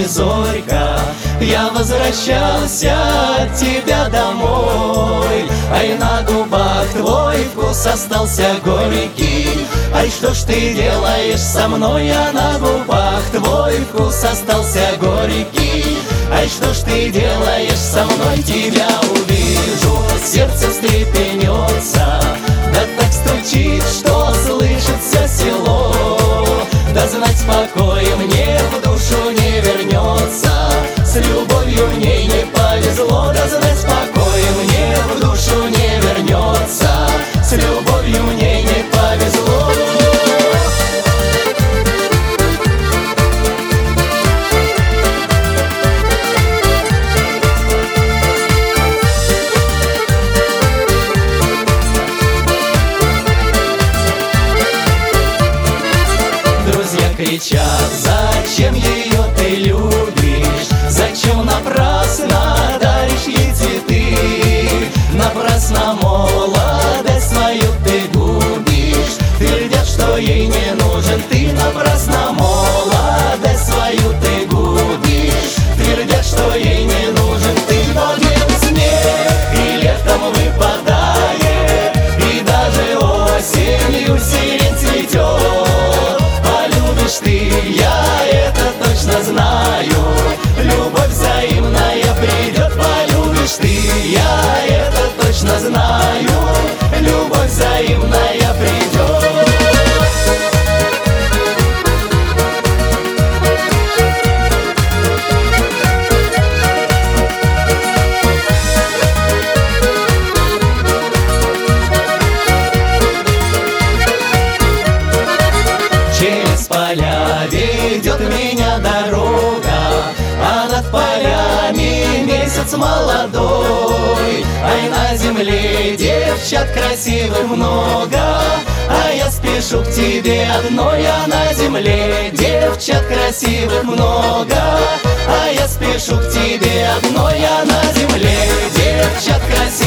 зорька, я возвращался от тебя домой. Ай, на губах твой вкус остался горький. Ай, что ж ты делаешь со мной, а на губах твой вкус остался горький. Ай, что ж ты делаешь со мной, тебя увижу, сердце встрепенется, да так стучит, что слышит все село. Да знать покой мне в душу не вернется, с любовью мне не повезло. Да знать покой мне в душу не вернется, с любовью мне не повезло. Кричат, зачем ее ты любишь, зачем напрасно даришь ей цветы, напрасно молодость свою ты губишь, твердят, что ей не нужен ты, напрасно молодость свою ты губишь, твердят, что ей не нужен ты. Но днем снег и летом выпадает, и даже осенью сирень цветет. Ты, я это точно знаю, любовь взаимная придет. Полюбишь ты, я это точно знаю, любовь взаимная придет. Через поля ведет меня дорога, а над полями месяц молодой. Ай, на земле девчат красивых много, а я спешу к тебе одной. А на земле девчат красивых много, а я спешу к тебе одной. А на земле девчат красивых